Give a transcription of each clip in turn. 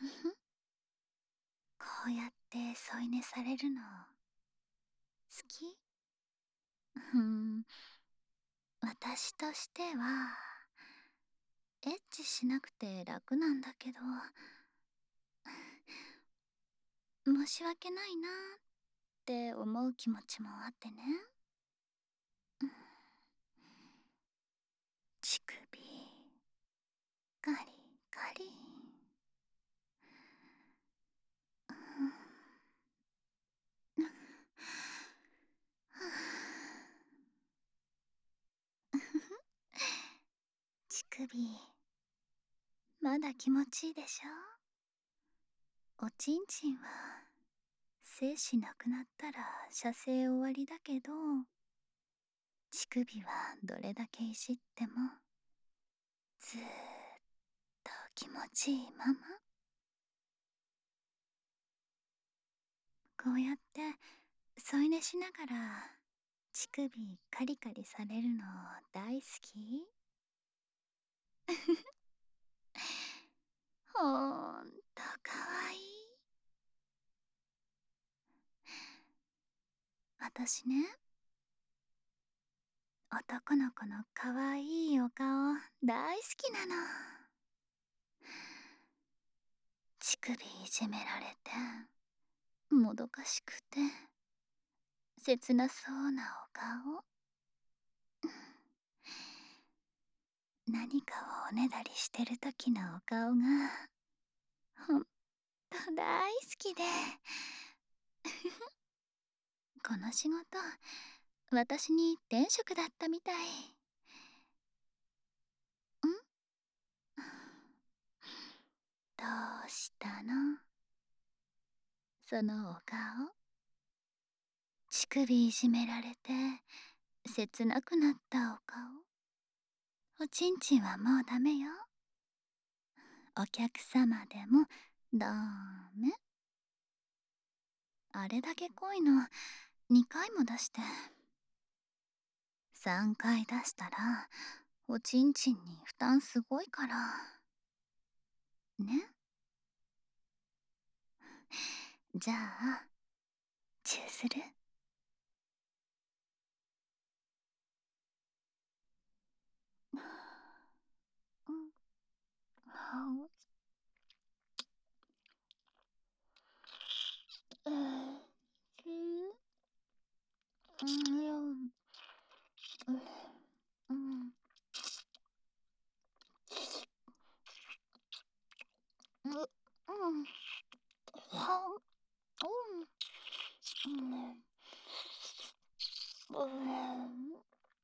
こうやって添い寝されるの好き？ふん、私としては、エッチしなくて楽なんだけど、申し訳ないなって思う気持ちもあってね。うん、乳首、ガリガリ。うん、乳首、まだ気持ちいいでしょ？おちんちんは精子なくなったら射精終わりだけど、乳首はどれだけいじってもずーっと気持ちいいまま。こうやって添い寝しながら乳首カリカリされるの大好き？ほんとかわいい。私ね、男の子のかわいいお顔大好きなの。乳首いじめられてもどかしくて切なそうなお顔。何かをおねだりしてる時のお顔がほんと大好きで。この仕事、私に天職だったみたい。どうしたの？そのお顔。乳首いじめられて切なくなったお顔。おちんちんはもうダメよ。お客様でもダメ。あれだけ濃いの2回も出して、3回出したらおちんちんに負担すごいからね。じゃあチューする？うん、はう、うん、うん、はうん、うん、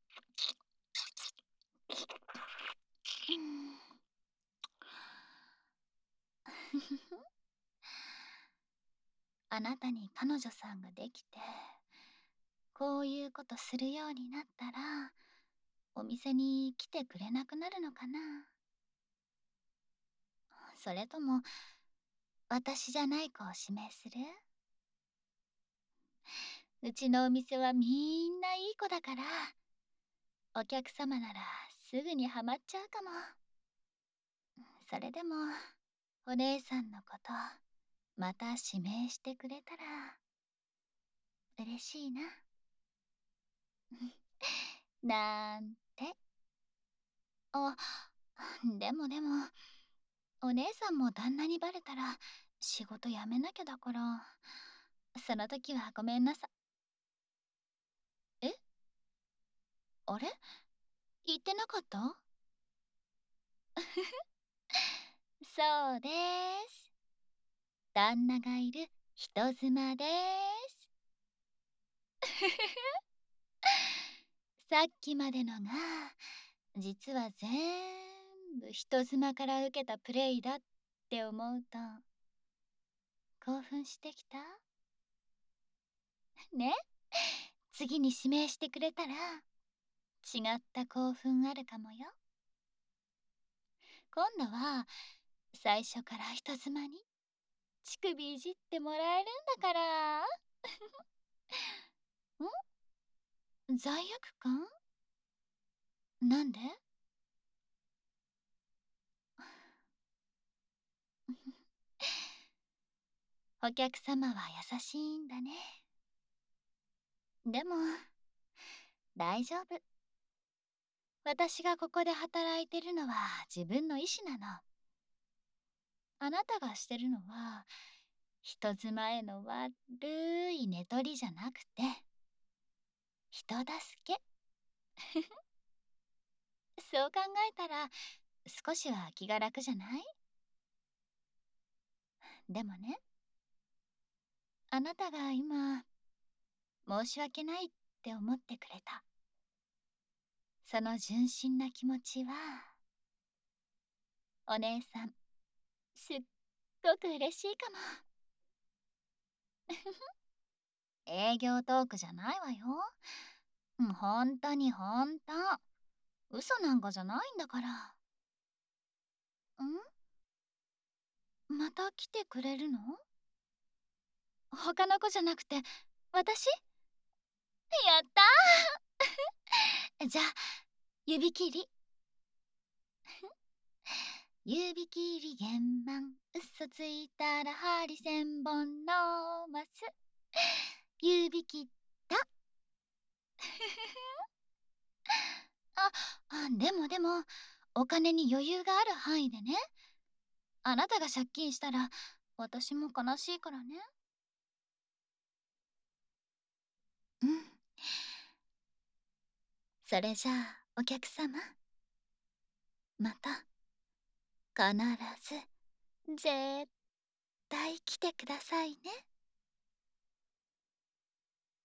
あなたに彼女さんができて、こういうことするようになったら、お店に来てくれなくなるのかな？それとも、私じゃない子を指名する？うちのお店はみんないい子だから、お客様ならすぐにハマっちゃうかも。それでも、お姉さんのこと、また指名してくれたら、嬉しいな。なんて。あ、でも、お姉さんも旦那にバレたら、仕事辞めなきゃだから、その時はごめんなさ。え、あれ、言ってなかった？そうです。旦那がいる人妻です。さっきまでのが、実は全部人妻から受けたプレイだって思うと、興奮してきた？ね、次に指名してくれたら、違った興奮あるかもよ。今度は、最初から人妻に乳首いじってもらえるんだから。罪悪感？なんで？ お客様は優しいんだね。でも、大丈夫。私がここで働いてるのは自分の意思なの。あなたがしてるのは、人妻への悪い寝取りじゃなくて、人助け。そう考えたら、少しは気が楽じゃない？でもね、あなたが今、申し訳ないって思ってくれた。その純真な気持ちは、お姉さん、すっごく嬉しいかも。営業トークじゃないわよ。ほんとにほんと。嘘なんかじゃないんだから。また来てくれるの？他の子じゃなくて、私？やったーじゃあ、指切り。指切り弦満、嘘ついたら針千本のます。指切った。でも、お金に余裕がある範囲でね。あなたが借金したら、私も悲しいからね。うん。それじゃあ、お客様。また、必ず、絶対来てくださいね。